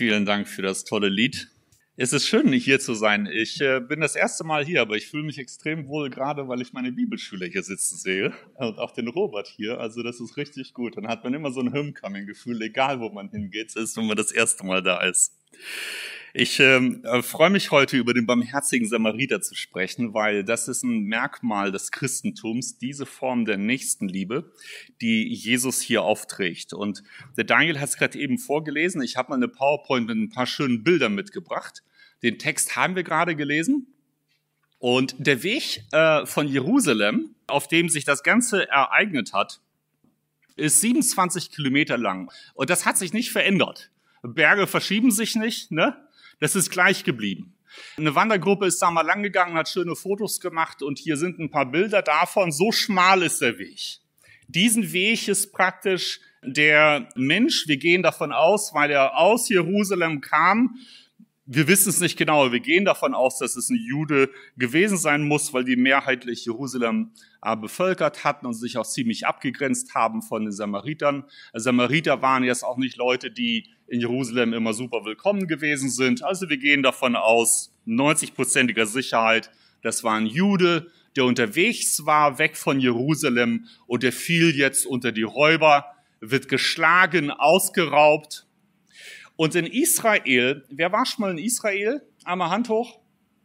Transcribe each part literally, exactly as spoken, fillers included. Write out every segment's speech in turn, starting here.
Vielen Dank für das tolle Lied. Es ist schön, hier zu sein. Ich äh, bin das erste Mal hier, aber ich fühle mich extrem wohl, gerade weil ich meine Bibelschüler hier sitzen sehe und auch den Robert hier. Also das ist richtig gut. Dann hat man immer so ein Homecoming-Gefühl, egal wo man hingeht, ist, wenn man das erste Mal da ist. Ich ähm, freue mich heute, über den barmherzigen Samariter zu sprechen, weil das ist ein Merkmal des Christentums, diese Form der Nächstenliebe, die Jesus hier aufträgt. Und der Daniel hat es gerade eben vorgelesen. Ich habe mal eine PowerPoint mit ein paar schönen Bildern mitgebracht. Den Text haben wir gerade gelesen. Und der Weg äh, von Jerusalem, auf dem sich das Ganze ereignet hat, ist siebenundzwanzig Kilometer lang. Und das hat sich nicht verändert. Berge verschieben sich nicht, ne? Das ist gleich geblieben. Eine Wandergruppe ist da mal lang gegangen, hat schöne Fotos gemacht und hier sind ein paar Bilder davon. So schmal ist der Weg. Diesen Weg ist praktisch der Mensch, wir gehen davon aus, weil er aus Jerusalem kam. Wir wissen es nicht genau, aber wir gehen davon aus, dass es ein Jude gewesen sein muss, weil die mehrheitlich Jerusalem äh, bevölkert hatten und sich auch ziemlich abgegrenzt haben von den Samaritern. Samariter waren jetzt auch nicht Leute, die in Jerusalem immer super willkommen gewesen sind. Also wir gehen davon aus, neunzig-prozentiger Sicherheit, das war ein Jude, der unterwegs war, weg von Jerusalem und der fiel jetzt unter die Räuber, wird geschlagen, ausgeraubt. Und in Israel, wer war schon mal in Israel? Einmal Hand hoch.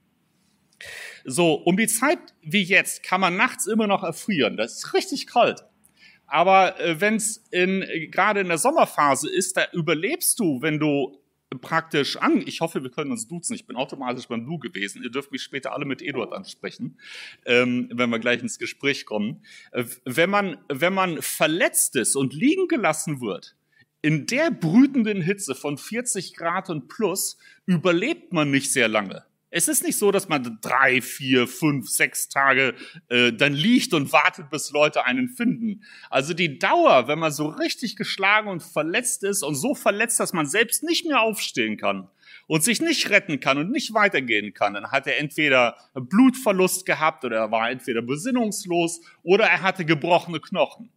So, um die Zeit wie jetzt kann man nachts immer noch erfrieren. Das ist richtig kalt. Aber äh, wenn es in, gerade in der Sommerphase ist, da überlebst du, wenn du praktisch an, ich hoffe, wir können uns duzen, ich bin automatisch beim Du gewesen, ihr dürft mich später alle mit Eduard ansprechen, ähm, wenn wir gleich ins Gespräch kommen. Äh, wenn man, wenn man verletzt ist und liegen gelassen wird, in der brütenden Hitze von vierzig Grad und plus überlebt man nicht sehr lange. Es ist nicht so, dass man drei, vier, fünf, sechs Tage äh, dann liegt und wartet, bis Leute einen finden. Also die Dauer, wenn man so richtig geschlagen und verletzt ist und so verletzt, dass man selbst nicht mehr aufstehen kann und sich nicht retten kann und nicht weitergehen kann, dann hat er entweder Blutverlust gehabt oder er war entweder besinnungslos oder er hatte gebrochene Knochen.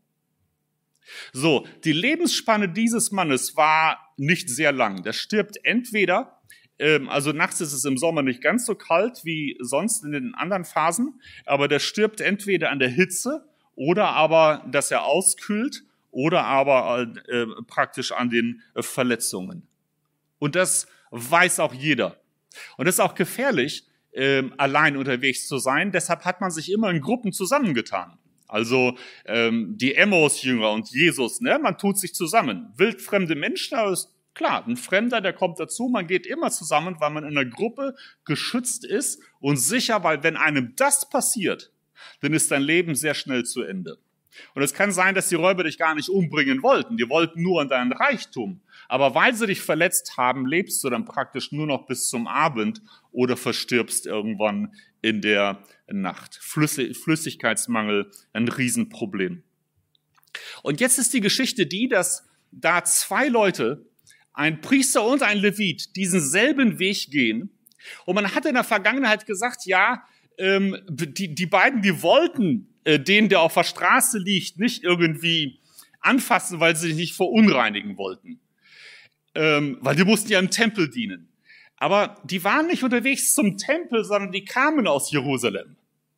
So, die Lebensspanne dieses Mannes war nicht sehr lang. Der stirbt entweder, ähm, also nachts ist es im Sommer nicht ganz so kalt wie sonst in den anderen Phasen, aber der stirbt entweder an der Hitze oder aber, dass er auskühlt oder aber äh, praktisch an den äh, Verletzungen. Und das weiß auch jeder. Und das ist auch gefährlich, äh, allein unterwegs zu sein. Deshalb hat man sich immer in Gruppen zusammengetan. Also ähm, die Emmaus-Jünger und Jesus, ne, man tut sich zusammen. Wildfremde Menschen, aber ist klar, ein Fremder, der kommt dazu, man geht immer zusammen, weil man in einer Gruppe geschützt ist und sicher, weil wenn einem das passiert, dann ist dein Leben sehr schnell zu Ende. Und es kann sein, dass die Räuber dich gar nicht umbringen wollten, die wollten nur an deinen Reichtum. Aber weil sie dich verletzt haben, lebst du dann praktisch nur noch bis zum Abend oder verstirbst irgendwann in der Nacht. Flüssigkeitsmangel, ein Riesenproblem. Und jetzt ist die Geschichte die, dass da zwei Leute, ein Priester und ein Levit, diesen selben Weg gehen. Und man hat in der Vergangenheit gesagt, ja, ähm, die, die beiden, die wollten äh, den, der auf der Straße liegt, nicht irgendwie anfassen, weil sie sich nicht verunreinigen wollten. Ähm, weil die mussten ja im Tempel dienen. Aber die waren nicht unterwegs zum Tempel, sondern die kamen aus Jerusalem.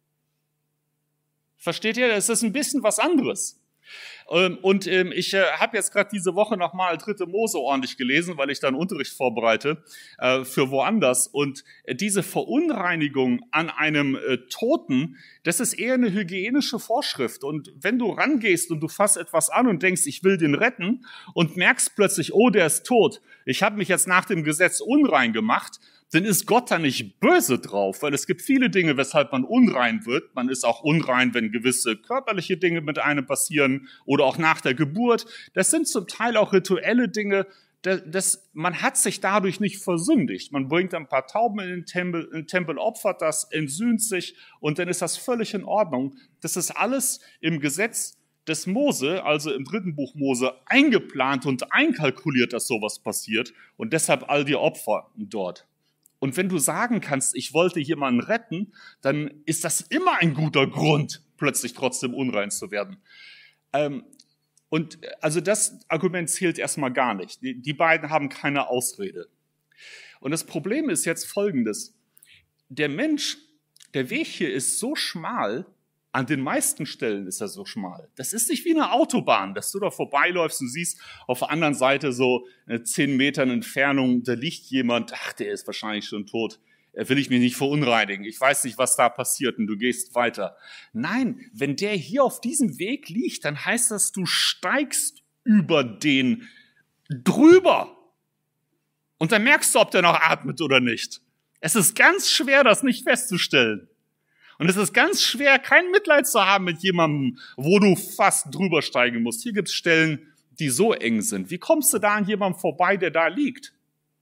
Versteht ihr? Das ist ein bisschen was anderes. Und ich habe jetzt gerade diese Woche nochmal dritte Mose ordentlich gelesen, weil ich da einen Unterricht vorbereite für woanders. Und diese Verunreinigung an einem Toten, das ist eher eine hygienische Vorschrift. Und wenn du rangehst und du fasst etwas an und denkst, ich will den retten und merkst plötzlich, oh, der ist tot, ich habe mich jetzt nach dem Gesetz unrein gemacht, dann ist Gott da nicht böse drauf, weil es gibt viele Dinge, weshalb man unrein wird. Man ist auch unrein, wenn gewisse körperliche Dinge mit einem passieren oder auch nach der Geburt. Das sind zum Teil auch rituelle Dinge. Das, das, man hat sich dadurch nicht versündigt. Man bringt ein paar Tauben in den Tempel, in den Tempel, opfert das, entsühnt sich und dann ist das völlig in Ordnung. Das ist alles im Gesetz des Mose, also im dritten Buch Mose, eingeplant und einkalkuliert, dass sowas passiert und deshalb all die Opfer dort. Und wenn du sagen kannst, ich wollte jemanden retten, dann ist das immer ein guter Grund, plötzlich trotzdem unrein zu werden. Ähm, Und also das Argument zählt erstmal gar nicht. Die, die beiden haben keine Ausrede. Und das Problem ist jetzt Folgendes. Der Mensch, der Weg hier ist so schmal, an den meisten Stellen ist er so schmal. Das ist nicht wie eine Autobahn, dass du da vorbeiläufst und siehst, auf der anderen Seite so zehn Metern Entfernung, da liegt jemand, ach, der ist wahrscheinlich schon tot. Will ich mich nicht verunreinigen. Ich weiß nicht, was da passiert und du gehst weiter. Nein, wenn der hier auf diesem Weg liegt, dann heißt das, du steigst über den drüber. Und dann merkst du, ob der noch atmet oder nicht. Es ist ganz schwer, das nicht festzustellen. Und es ist ganz schwer, kein Mitleid zu haben mit jemandem, wo du fast drüber steigen musst. Hier gibt es Stellen, die so eng sind. Wie kommst du da an jemandem vorbei, der da liegt?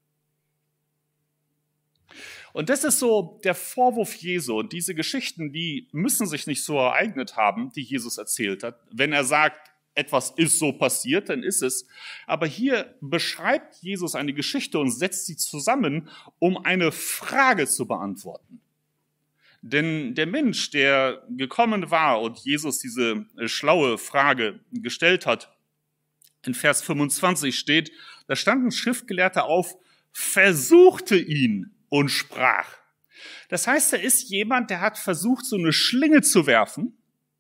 Und das ist so der Vorwurf Jesu. Und diese Geschichten, die müssen sich nicht so ereignet haben, die Jesus erzählt hat. Wenn er sagt, etwas ist so passiert, dann ist es. Aber hier beschreibt Jesus eine Geschichte und setzt sie zusammen, um eine Frage zu beantworten. Denn der Mensch, der gekommen war und Jesus diese schlaue Frage gestellt hat, in Vers fünfundzwanzig steht, da stand ein Schriftgelehrter auf, versuchte ihn und sprach. Das heißt, er ist jemand, der hat versucht, so eine Schlinge zu werfen,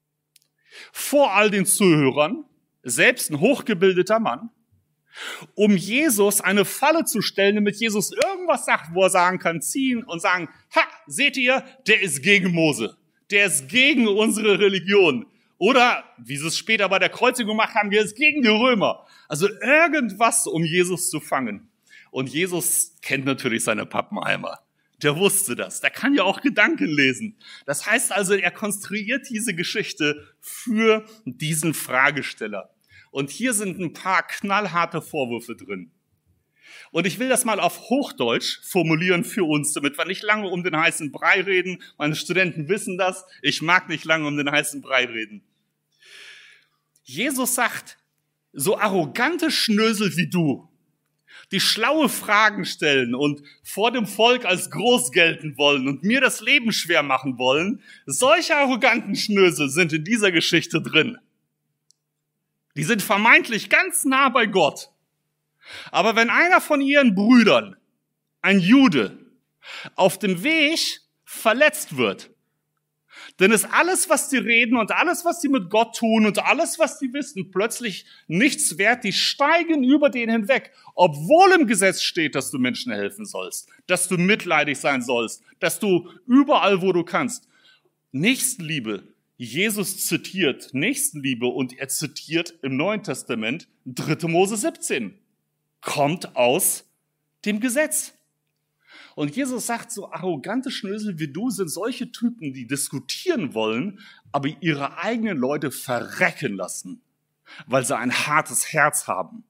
vor all den Zuhörern, selbst ein hochgebildeter Mann, um Jesus eine Falle zu stellen, damit Jesus irgendwas sagt, wo er sagen kann, ziehen und sagen, ha, seht ihr, der ist gegen Mose, der ist gegen unsere Religion. Oder, wie sie es später bei der Kreuzigung gemacht haben, der ist gegen die Römer. Also irgendwas, um Jesus zu fangen. Und Jesus kennt natürlich seine Pappenheimer. Der wusste das. Der kann ja auch Gedanken lesen. Das heißt also, er konstruiert diese Geschichte für diesen Fragesteller. Und hier sind ein paar knallharte Vorwürfe drin. Und ich will das mal auf Hochdeutsch formulieren für uns, damit wir nicht lange um den heißen Brei reden. Meine Studenten wissen das. Ich mag nicht lange um den heißen Brei reden. Jesus sagt, so arrogante Schnösel wie du, die schlaue Fragen stellen und vor dem Volk als groß gelten wollen und mir das Leben schwer machen wollen, solche arroganten Schnösel sind in dieser Geschichte drin. Die sind vermeintlich ganz nah bei Gott. Aber wenn einer von ihren Brüdern, ein Jude, auf dem Weg verletzt wird, dann ist alles, was sie reden und alles, was sie mit Gott tun und alles, was sie wissen, plötzlich nichts wert. Die steigen über den hinweg, obwohl im Gesetz steht, dass du Menschen helfen sollst, dass du mitleidig sein sollst, dass du überall, wo du kannst. Nächstenliebe. Jesus zitiert Nächstenliebe und er zitiert im Neuen Testament dritte Mose siebzehn. Kommt aus dem Gesetz. Und Jesus sagt, so arrogante Schnösel wie du sind solche Typen, die diskutieren wollen, aber ihre eigenen Leute verrecken lassen, weil sie ein hartes Herz haben.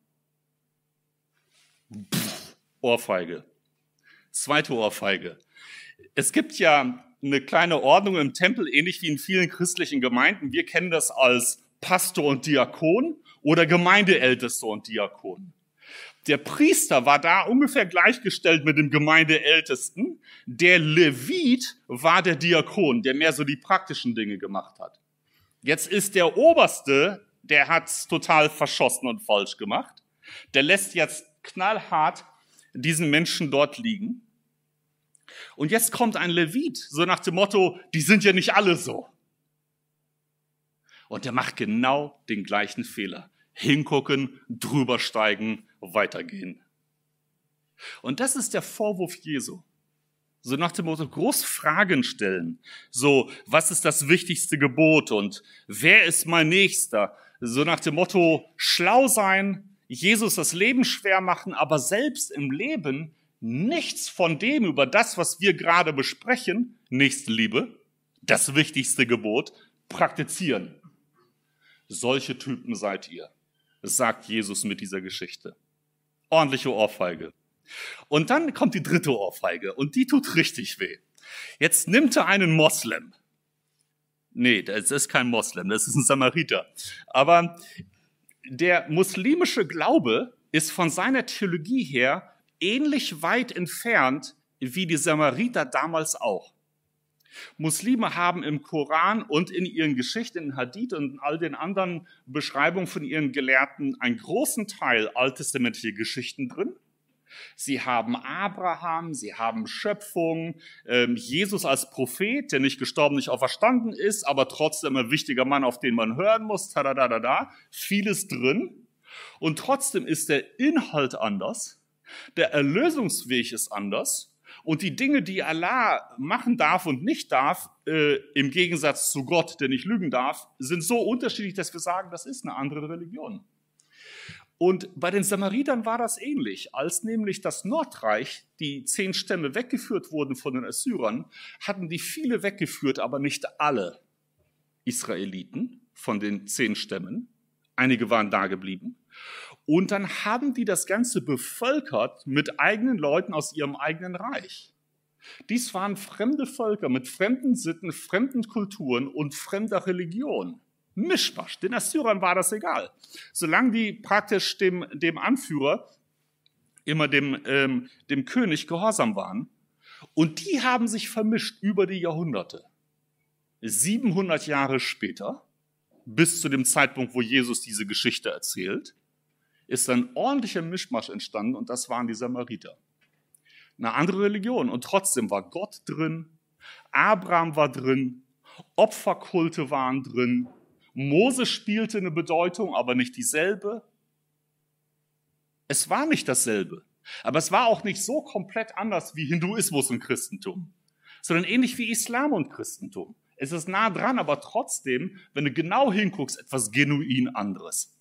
Pff, Ohrfeige. Zweite Ohrfeige. Es gibt ja eine kleine Ordnung im Tempel, ähnlich wie in vielen christlichen Gemeinden. Wir kennen das als Pastor und Diakon oder Gemeindeältester und Diakon. Der Priester war da ungefähr gleichgestellt mit dem Gemeindeältesten. Der Levit war der Diakon, der mehr so die praktischen Dinge gemacht hat. Jetzt ist der Oberste, der hat's total verschossen und falsch gemacht. Der lässt jetzt knallhart diesen Menschen dort liegen. Und jetzt kommt ein Levit, so nach dem Motto, die sind ja nicht alle so. Und der macht genau den gleichen Fehler. Hingucken, drübersteigen, weitergehen. Und das ist der Vorwurf Jesu. So nach dem Motto, groß Fragen stellen. So, was ist das wichtigste Gebot und wer ist mein Nächster? So nach dem Motto, schlau sein, Jesus das Leben schwer machen, aber selbst im Leben nichts von dem über das, was wir gerade besprechen, Nächstenliebe, das wichtigste Gebot, praktizieren. Solche Typen seid ihr, sagt Jesus mit dieser Geschichte. Ordentliche Ohrfeige. Und dann kommt die dritte Ohrfeige und die tut richtig weh. Jetzt nimmt er einen Moslem. Nee, das ist kein Moslem, das ist ein Samariter. Aber der muslimische Glaube ist von seiner Theologie her ähnlich weit entfernt wie die Samariter damals auch. Muslime haben im Koran und in ihren Geschichten, in Hadith und in all den anderen Beschreibungen von ihren Gelehrten einen großen Teil alttestamentliche Geschichten drin. Sie haben Abraham, sie haben Schöpfung, ähm, Jesus als Prophet, der nicht gestorben, nicht auferstanden ist, aber trotzdem ein wichtiger Mann, auf den man hören muss, tadadadada, vieles drin. Und trotzdem ist der Inhalt anders, der Erlösungsweg ist anders und die Dinge, die Allah machen darf und nicht darf, äh, im Gegensatz zu Gott, der nicht lügen darf, sind so unterschiedlich, dass wir sagen, das ist eine andere Religion. Und bei den Samaritern war das ähnlich. Als nämlich das Nordreich, die zehn Stämme weggeführt wurden von den Assyrern, hatten die viele weggeführt, aber nicht alle Israeliten von den zehn Stämmen. Einige waren da geblieben. Und dann haben die das Ganze bevölkert mit eigenen Leuten aus ihrem eigenen Reich. Dies waren fremde Völker mit fremden Sitten, fremden Kulturen und fremder Religion. Mischmasch. Den Assyrern war das egal. Solange die praktisch dem, dem Anführer, immer dem, ähm, dem König gehorsam waren. Und die haben sich vermischt über die Jahrhunderte. siebenhundert Jahre später, bis zu dem Zeitpunkt, wo Jesus diese Geschichte erzählt, ist ein ordentlicher Mischmasch entstanden und das waren die Samariter. Eine andere Religion und trotzdem war Gott drin, Abraham war drin, Opferkulte waren drin, Mose spielte eine Bedeutung, aber nicht dieselbe. Es war nicht dasselbe, aber es war auch nicht so komplett anders wie Hinduismus und Christentum, sondern ähnlich wie Islam und Christentum. Es ist nah dran, aber trotzdem, wenn du genau hinguckst, etwas genuin anderes.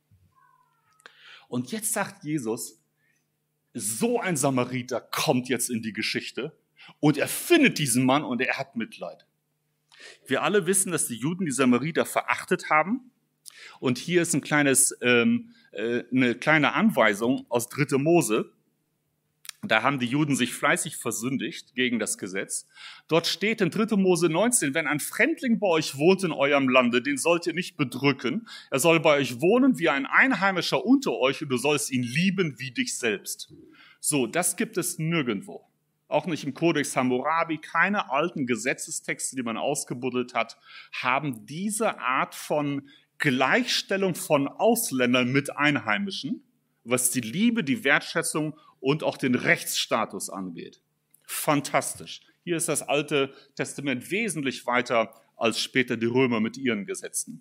Und jetzt sagt Jesus, so ein Samariter kommt jetzt in die Geschichte und er findet diesen Mann und er hat Mitleid. Wir alle wissen, dass die Juden die Samariter verachtet haben. Und hier ist ein kleines, ähm, äh, eine kleine Anweisung aus dritte Mose. Da haben die Juden sich fleißig versündigt gegen das Gesetz. Dort steht in dritte Mose neunzehn, wenn ein Fremdling bei euch wohnt in eurem Lande, den sollt ihr nicht bedrücken. Er soll bei euch wohnen wie ein Einheimischer unter euch und du sollst ihn lieben wie dich selbst. So, das gibt es nirgendwo. Auch nicht im Kodex Hammurabi, keine alten Gesetzestexte, die man ausgebuddelt hat, haben diese Art von Gleichstellung von Ausländern mit Einheimischen, was die Liebe, die Wertschätzung und auch den Rechtsstatus angeht. Fantastisch. Hier ist das Alte Testament wesentlich weiter als später die Römer mit ihren Gesetzen.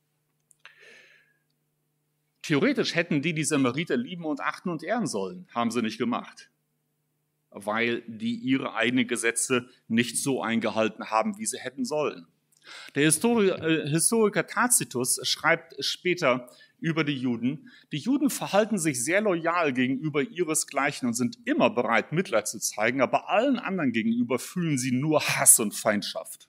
Theoretisch hätten die die Samariter lieben und achten und ehren sollen, haben sie nicht gemacht, weil die ihre eigenen Gesetze nicht so eingehalten haben, wie sie hätten sollen. Der Historiker, äh, Historiker Tacitus schreibt später über die Juden, die Juden verhalten sich sehr loyal gegenüber ihresgleichen und sind immer bereit, Mitleid zu zeigen, aber allen anderen gegenüber fühlen sie nur Hass und Feindschaft.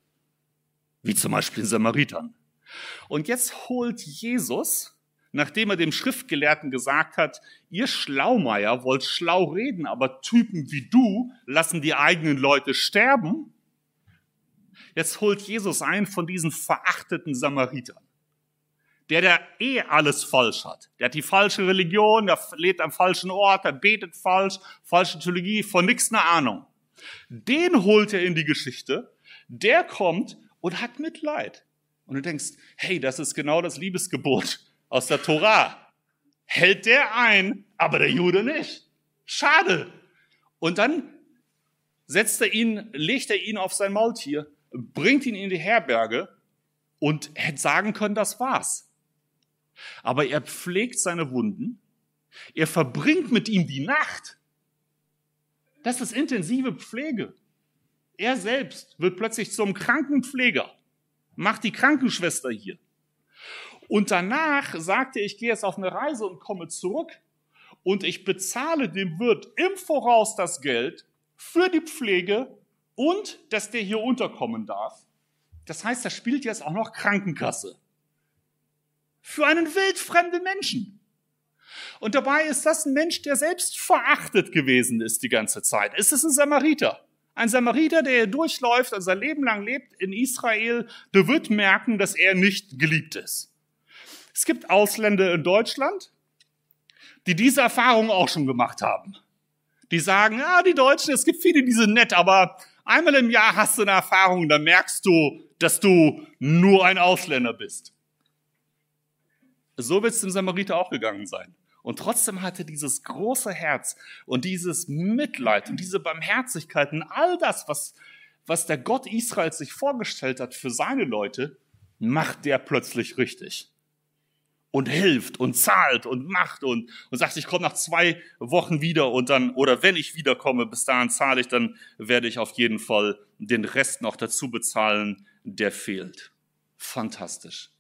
Wie zum Beispiel den Samaritern. Und jetzt holt Jesus, nachdem er dem Schriftgelehrten gesagt hat, ihr Schlaumeier wollt schlau reden, aber Typen wie du lassen die eigenen Leute sterben. Jetzt holt Jesus einen von diesen verachteten Samaritern, der der eh alles falsch hat. Der hat die falsche Religion, der lebt am falschen Ort, der betet falsch, falsche Theologie, von nichts eine Ahnung. Den holt er in die Geschichte, der kommt und hat Mitleid. Und du denkst, hey, das ist genau das Liebesgebot aus der Tora. Hält der ein, aber der Jude nicht. Schade. Und dann setzt er ihn, legt er ihn auf sein Maultier, bringt ihn in die Herberge und hätte sagen können, das war's. Aber er pflegt seine Wunden, er verbringt mit ihm die Nacht. Das ist intensive Pflege. Er selbst wird plötzlich zum Krankenpfleger, macht die Krankenschwester hier. Und danach sagte er, ich gehe jetzt auf eine Reise und komme zurück und ich bezahle dem Wirt im Voraus das Geld für die Pflege und dass der hier unterkommen darf. Das heißt, er spielt jetzt auch noch Krankenkasse. Für einen wildfremden Menschen. Und dabei ist das ein Mensch, der selbst verachtet gewesen ist die ganze Zeit. Es ist ein Samariter. Ein Samariter, der hier durchläuft und sein Leben lang lebt in Israel, der wird merken, dass er nicht geliebt ist. Es gibt Ausländer in Deutschland, die diese Erfahrung auch schon gemacht haben. Die sagen, ja, die Deutschen, es gibt viele, die sind nett, aber Einmal im Jahr hast du eine Erfahrung, dann merkst du, dass du nur ein Ausländer bist. So wird es dem Samariter auch gegangen sein. Und trotzdem hatte dieses große Herz und dieses Mitleid und diese Barmherzigkeit und all das, was, was der Gott Israels sich vorgestellt hat für seine Leute, macht der plötzlich richtig. Und hilft und zahlt und macht und, und sagt, ich komme nach zwei Wochen wieder und dann, oder wenn ich wiederkomme, bis dahin zahle ich, dann werde ich auf jeden Fall den Rest noch dazu bezahlen, der fehlt. Fantastisch.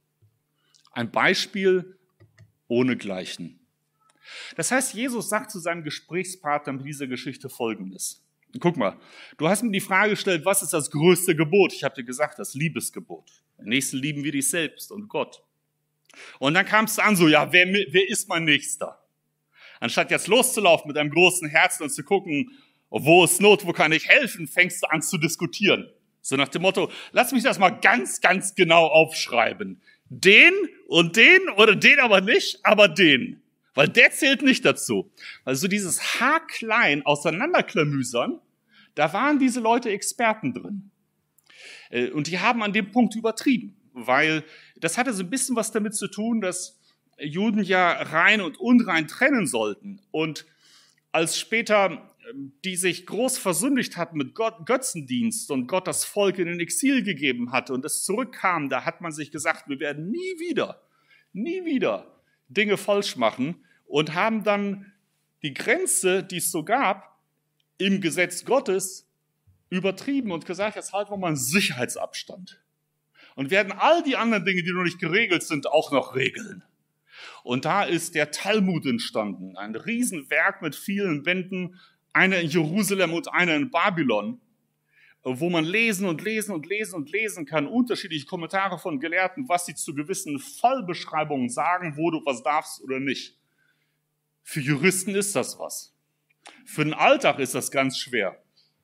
Ein Beispiel ohnegleichen. Das heißt, Jesus sagt zu seinem Gesprächspartner mit dieser Geschichte Folgendes. Guck mal, du hast mir die Frage gestellt, was ist das größte Gebot? Ich habe dir gesagt, das Liebesgebot. Den Nächsten lieben wir dich selbst und Gott. Und dann kam es an so, ja, wer, wer ist mein Nächster? Anstatt jetzt loszulaufen mit einem großen Herzen und zu gucken, wo ist Not, wo kann ich helfen, fängst du an zu diskutieren. So nach dem Motto, lass mich das mal ganz, ganz genau aufschreiben. Den und den oder den aber nicht, aber den. Weil der zählt nicht dazu. Also dieses haarklein auseinanderklamüsern, da waren diese Leute Experten drin. Und die haben an dem Punkt übertrieben. Weil das hatte so ein bisschen was damit zu tun, dass Juden ja rein und unrein trennen sollten. Und als später die sich groß versündigt hatten mit Gott, Götzendienst und Gott das Volk in den Exil gegeben hatte und es zurückkam, da hat man sich gesagt, wir werden nie wieder, nie wieder Dinge falsch machen und haben dann die Grenze, die es so gab, im Gesetz Gottes übertrieben und gesagt, jetzt halten wir mal einen Sicherheitsabstand. Und werden all die anderen Dinge, die noch nicht geregelt sind, auch noch regeln. Und da ist der Talmud entstanden, ein Riesenwerk mit vielen Bänden, einer in Jerusalem und einer in Babylon, wo man lesen und lesen und lesen und lesen kann, unterschiedliche Kommentare von Gelehrten, was sie zu gewissen Fallbeschreibungen sagen, wo du was darfst oder nicht. Für Juristen ist das was. Für den Alltag ist das ganz schwer.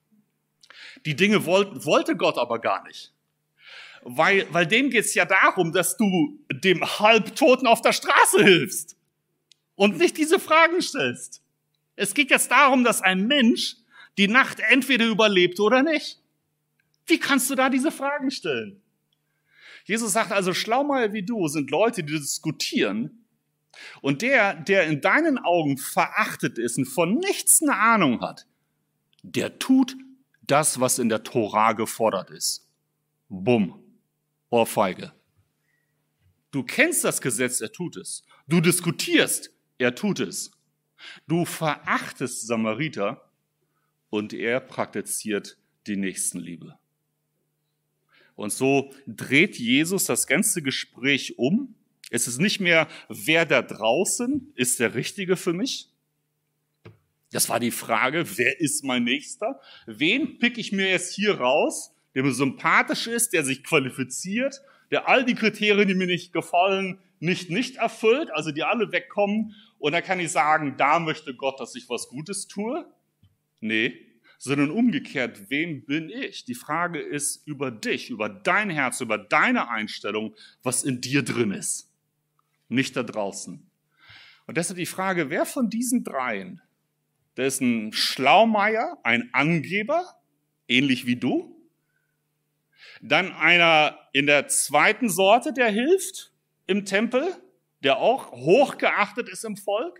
Die Dinge wollte, wollte Gott aber gar nicht. Weil, weil dem geht's ja darum, dass du dem Halbtoten auf der Straße hilfst und nicht diese Fragen stellst. Es geht jetzt darum, dass ein Mensch die Nacht entweder überlebt oder nicht. Wie kannst du da diese Fragen stellen? Jesus sagt also, Schlaumeier wie du sind Leute, die diskutieren. Und der, der in deinen Augen verachtet ist und von nichts eine Ahnung hat, der tut das, was in der Tora gefordert ist. Bumm. Ohrfeige. Du kennst das Gesetz, er tut es. Du diskutierst, er tut es. Du verachtest Samariter und er praktiziert die Nächstenliebe. Und so dreht Jesus das ganze Gespräch um. Es ist nicht mehr, wer da draußen ist der Richtige für mich. Das war die Frage, wer ist mein Nächster? Wen pick ich mir jetzt hier raus, der mir sympathisch ist, der sich qualifiziert, der all die Kriterien, die mir nicht gefallen, nicht nicht erfüllt, also die alle wegkommen. Und dann kann ich sagen, da möchte Gott, dass ich was Gutes tue. Nee, sondern umgekehrt, wem bin ich? Die Frage ist über dich, über dein Herz, über deine Einstellung, was in dir drin ist, nicht da draußen. Und deshalb die Frage, wer von diesen dreien, der ist ein Schlaumeier, ein Angeber, ähnlich wie du, dann einer in der zweiten Sorte, der hilft im Tempel, der auch hochgeachtet ist im Volk.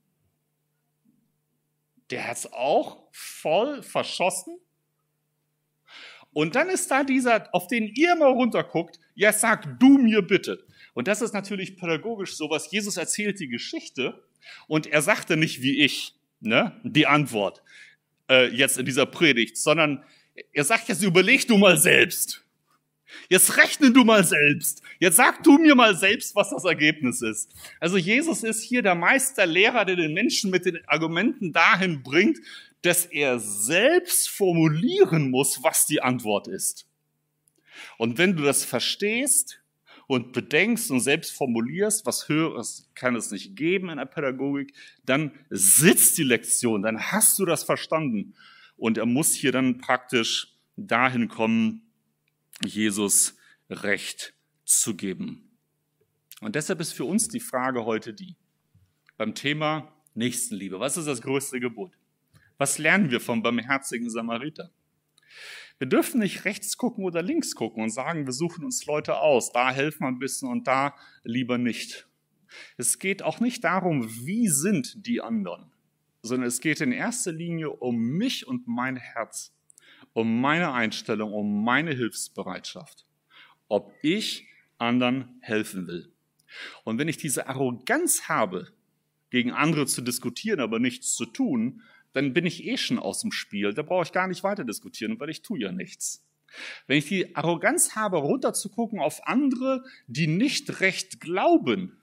Der hat es auch voll verschossen. Und dann ist da dieser, auf den ihr mal runterguckt, ja, sag du mir bitte. Und das ist natürlich pädagogisch sowas. Jesus erzählt die Geschichte und er sagte nicht wie ich, ne, die Antwort äh, jetzt in dieser Predigt, sondern er sagt jetzt, überleg du mal selbst. Jetzt rechne du mal selbst. Jetzt sag du mir mal selbst, was das Ergebnis ist. Also Jesus ist hier der Meisterlehrer, der den Menschen mit den Argumenten dahin bringt, dass er selbst formulieren muss, was die Antwort ist. Und wenn du das verstehst und bedenkst und selbst formulierst, was Höheres kann es nicht geben in der Pädagogik, dann sitzt die Lektion, dann hast du das verstanden. Und er muss hier dann praktisch dahin kommen, Jesus Recht zu geben. Und deshalb ist für uns die Frage heute die, beim Thema Nächstenliebe, was ist das größte Gebot? Was lernen wir vom barmherzigen Samariter? Wir dürfen nicht rechts gucken oder links gucken und sagen, wir suchen uns Leute aus, da helfen wir ein bisschen und da lieber nicht. Es geht auch nicht darum, wie sind die anderen, sondern es geht in erster Linie um mich und mein Herz, um meine Einstellung, um meine Hilfsbereitschaft, ob ich anderen helfen will. Und wenn ich diese Arroganz habe, gegen andere zu diskutieren, aber nichts zu tun, dann bin ich eh schon aus dem Spiel. Da brauche ich gar nicht weiter diskutieren, weil ich tue ja nichts. Wenn ich die Arroganz habe, runterzugucken auf andere, die nicht recht glauben,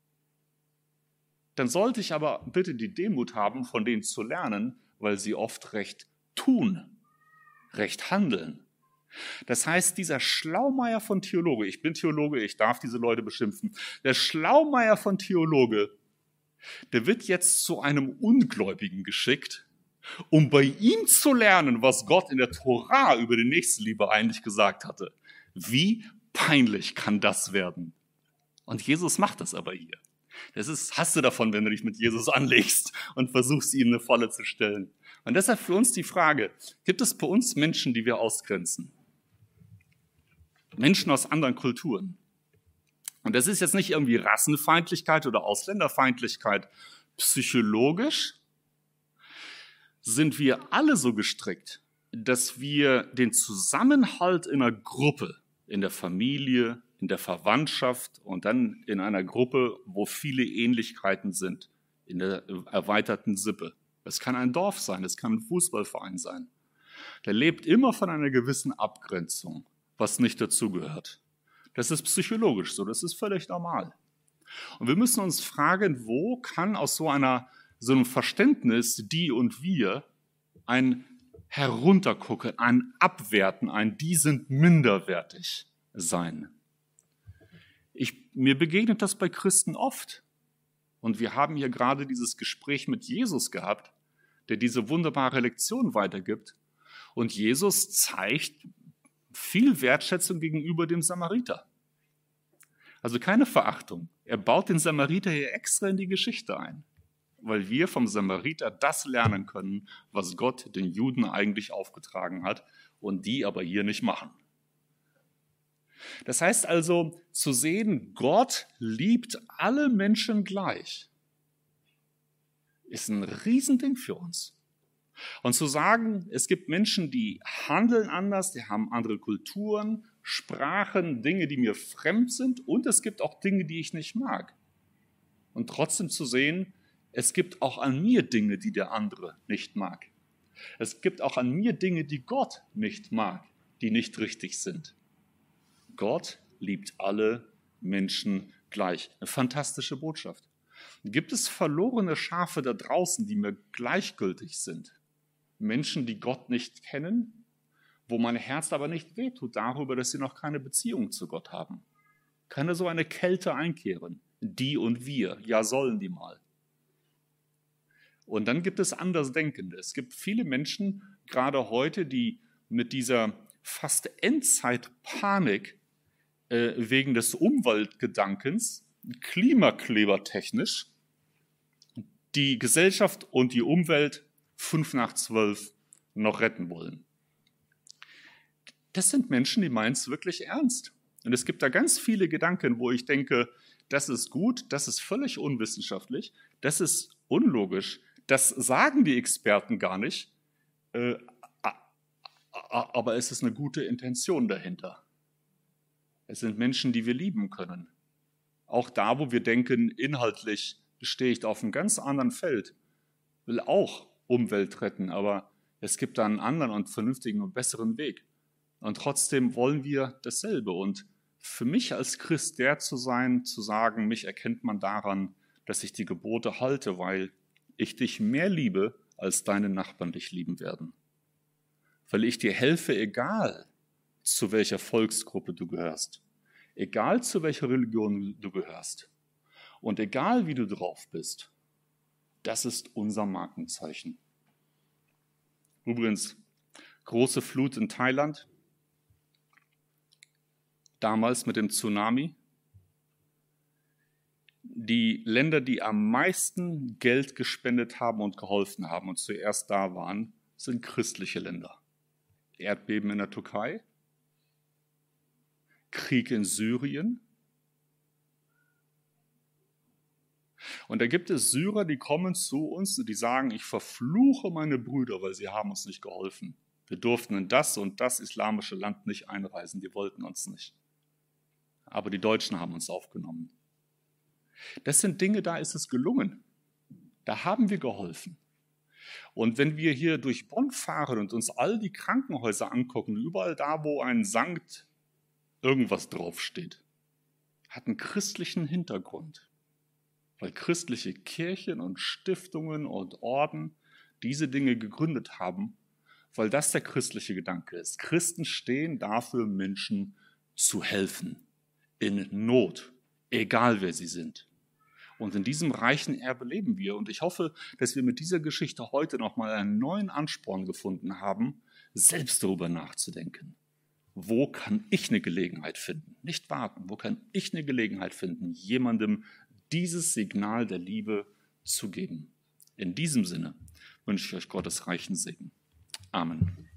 dann sollte ich aber bitte die Demut haben, von denen zu lernen, weil sie oft recht tun, recht handeln. Das heißt, dieser Schlaumeier von Theologe, ich bin Theologe, ich darf diese Leute beschimpfen, der Schlaumeier von Theologe, der wird jetzt zu einem Ungläubigen geschickt, um bei ihm zu lernen, was Gott in der Tora über die Nächstenliebe eigentlich gesagt hatte. Wie peinlich kann das werden? Und Jesus macht das aber hier. Das ist, hast du davon, wenn du dich mit Jesus anlegst und versuchst, ihm eine Falle zu stellen. Und deshalb für uns die Frage, gibt es bei uns Menschen, die wir ausgrenzen? Menschen aus anderen Kulturen. Und das ist jetzt nicht irgendwie Rassenfeindlichkeit oder Ausländerfeindlichkeit. Psychologisch sind wir alle so gestrickt, dass wir den Zusammenhalt in einer Gruppe, in der Familie, in der Verwandtschaft und dann in einer Gruppe, wo viele Ähnlichkeiten sind, in der erweiterten Sippe. Es kann ein Dorf sein, es kann ein Fußballverein sein. Der lebt immer von einer gewissen Abgrenzung, was nicht dazugehört. Das ist psychologisch so, das ist völlig normal. Und wir müssen uns fragen, wo kann aus so einer so einem Verständnis die und wir ein Heruntergucken, ein Abwerten, ein die sind minderwertig sein. Ich, mir begegnet das bei Christen oft. Und wir haben hier gerade dieses Gespräch mit Jesus gehabt, der diese wunderbare Lektion weitergibt. Und Jesus zeigt viel Wertschätzung gegenüber dem Samariter. Also keine Verachtung. Er baut den Samariter hier extra in die Geschichte ein, weil wir vom Samariter das lernen können, was Gott den Juden eigentlich aufgetragen hat und die aber hier nicht machen. Das heißt also, zu sehen, Gott liebt alle Menschen gleich, ist ein Riesending für uns. Und zu sagen, es gibt Menschen, die handeln anders, die haben andere Kulturen, Sprachen, Dinge, die mir fremd sind, und es gibt auch Dinge, die ich nicht mag. Und trotzdem zu sehen, es gibt auch an mir Dinge, die der andere nicht mag. Es gibt auch an mir Dinge, die Gott nicht mag, die nicht richtig sind. Gott liebt alle Menschen gleich. Eine fantastische Botschaft. Gibt es verlorene Schafe da draußen, die mir gleichgültig sind? Menschen, die Gott nicht kennen, wo mein Herz aber nicht wehtut darüber, dass sie noch keine Beziehung zu Gott haben. Kann da so eine Kälte einkehren? Die und wir, ja sollen die mal. Und dann gibt es Andersdenkende. Es gibt viele Menschen, gerade heute, die mit dieser fast Endzeitpanik äh, wegen des Umweltgedankens, klimaklebertechnisch, die Gesellschaft und die Umwelt fünf nach zwölf noch retten wollen. Das sind Menschen, die meinen es wirklich ernst. Und es gibt da ganz viele Gedanken, wo ich denke, das ist gut, das ist völlig unwissenschaftlich, das ist unlogisch, das sagen die Experten gar nicht, äh, aber es ist eine gute Intention dahinter. Es sind Menschen, die wir lieben können. Auch da, wo wir denken, inhaltlich stehe ich da auf einem ganz anderen Feld, will auch Umwelt retten, aber es gibt da einen anderen und vernünftigen und besseren Weg. Und trotzdem wollen wir dasselbe. Und für mich als Christ der zu sein, zu sagen, mich erkennt man daran, dass ich die Gebote halte, weil ich dich mehr liebe, als deine Nachbarn dich lieben werden. Weil ich dir helfe, egal zu welcher Volksgruppe du gehörst, egal zu welcher Religion du gehörst und egal wie du drauf bist, das ist unser Markenzeichen. Übrigens, große Flut in Thailand, damals mit dem Tsunami. Die Länder, die am meisten Geld gespendet haben und geholfen haben und zuerst da waren, sind christliche Länder. Erdbeben in der Türkei, Krieg in Syrien. Und da gibt es Syrer, die kommen zu uns und die sagen, ich verfluche meine Brüder, weil sie haben uns nicht geholfen. Wir durften in das und das islamische Land nicht einreisen, die wollten uns nicht. Aber die Deutschen haben uns aufgenommen. Das sind Dinge, da ist es gelungen. Da haben wir geholfen. Und wenn wir hier durch Bonn fahren und uns all die Krankenhäuser angucken, überall da, wo ein Sankt irgendwas draufsteht, hat einen christlichen Hintergrund. Weil christliche Kirchen und Stiftungen und Orden diese Dinge gegründet haben, weil das der christliche Gedanke ist. Christen stehen dafür, Menschen zu helfen, in Not, egal wer sie sind. Und in diesem reichen Erbe leben wir. Und ich hoffe, dass wir mit dieser Geschichte heute nochmal einen neuen Ansporn gefunden haben, selbst darüber nachzudenken. Wo kann ich eine Gelegenheit finden? Nicht warten. Wo kann ich eine Gelegenheit finden, jemandem dieses Signal der Liebe zu geben? In diesem Sinne wünsche ich euch Gottes reichen Segen. Amen.